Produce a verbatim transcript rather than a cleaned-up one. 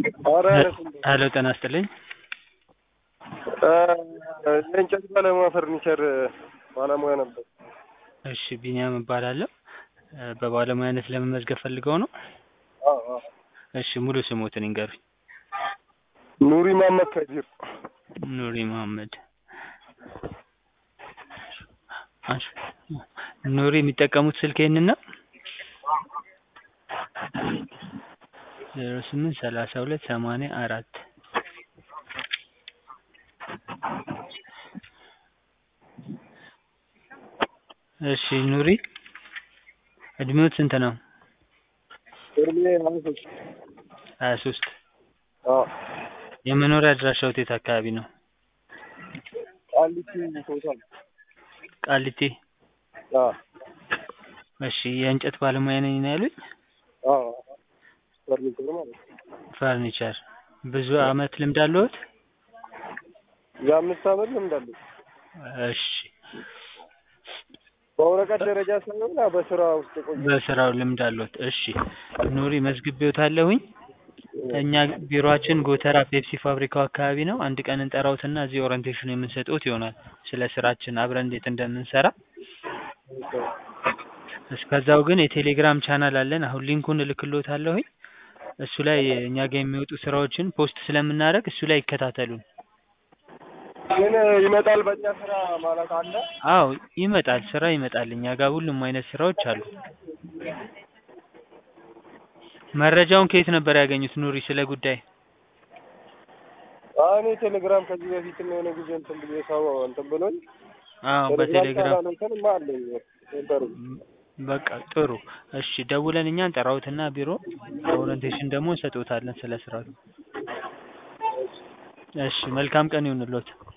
ኧረ አይነቱም ሄሎ ጤና ይስጥልኝ። የእንጨት ባለሙያ ፈርኒቸር ባለሙያ ነበር። እሺ ቢኒያም እባላለሁ። በባለሙያነት ለመመዝገብ ፈልገው ነው? አዎ አዎ። እሺ ሙሉ ስሞትን ይንገሩኝ? ኑሪ መሀመድ ከዲር። ኑሪ መሀመድ። እሺ ኑሪ የሚጠቀሙት ስልክ ይሄንን ነው? ዜሮ ስምንት ሰላሳ ሁለት ሰማንያ አራት እሺ ኑሪ እድሜዎት ስንት ነው? እድሜ ሀያ ሶስት ሀያ ሶስት አዎ። የመኖሪያ አድራሻዎት የት አካባቢ ነው? ቃሊቲ ቶታል። ቃሊቲ። አዎ። እሺ የእንጨት ባለሙያ ነኝ ነው ያሉኝ? አዎ ፈርኒቸር ማለት ነው። ፈርኒቸር ብዙ አመት ልምድ አለዎት? የአምስት አመት ልምድ አለኝ። እሺ በወረቀት ደረጃ ሳይሆን በስራ ውስጥ ቆይ በስራው ልምድ አለዎት። እሺ ኑሪ መዝግቤዎታለሁኝ። እኛ ቢሮአችን ጎተራ ፔፕሲ ፋብሪካው አካባቢ ነው። አንድ ቀን እንጠራዎትና እዚህ ኦሪንቴሽን የምንሰጥዎት ይሆናል ስለ ስራችን አብረን እንዴት እንደምንሰራ። እስከዛው ግን የቴሌግራም ቻናል አለን። አሁን ሊንኩን እልክልዎታለሁኝ። እሱ ላይ እኛ ጋር የሚወጡ ስራዎችን ፖስት ስለምናደርግ እሱ ላይ ይከታተሉን። ግን ይመጣል በእኛ ስራ ማለት አለ? አዎ ይመጣል፣ ስራ ይመጣል። እኛ ጋር ሁሉም አይነት ስራዎች አሉ። መረጃውን ከየት ነበር ያገኙት ኑሪ ስለ ጉዳይ? እኔ ቴሌግራም ከዚህ በፊትም የሆነ ጊዜ እንትን ብዬ ሰው እንትን ብሎኝ አዎ በቴሌግራም እንትንም አለኝ ኢንተርቪው። በቃ ጥሩ። እሺ ደውለን እኛ እንጠራዎትና ቢሮ ኦሪንቴሽን ደግሞ እንሰጥዎታለን ስለ ስራው። እሺ መልካም ቀን ይሁንልዎት።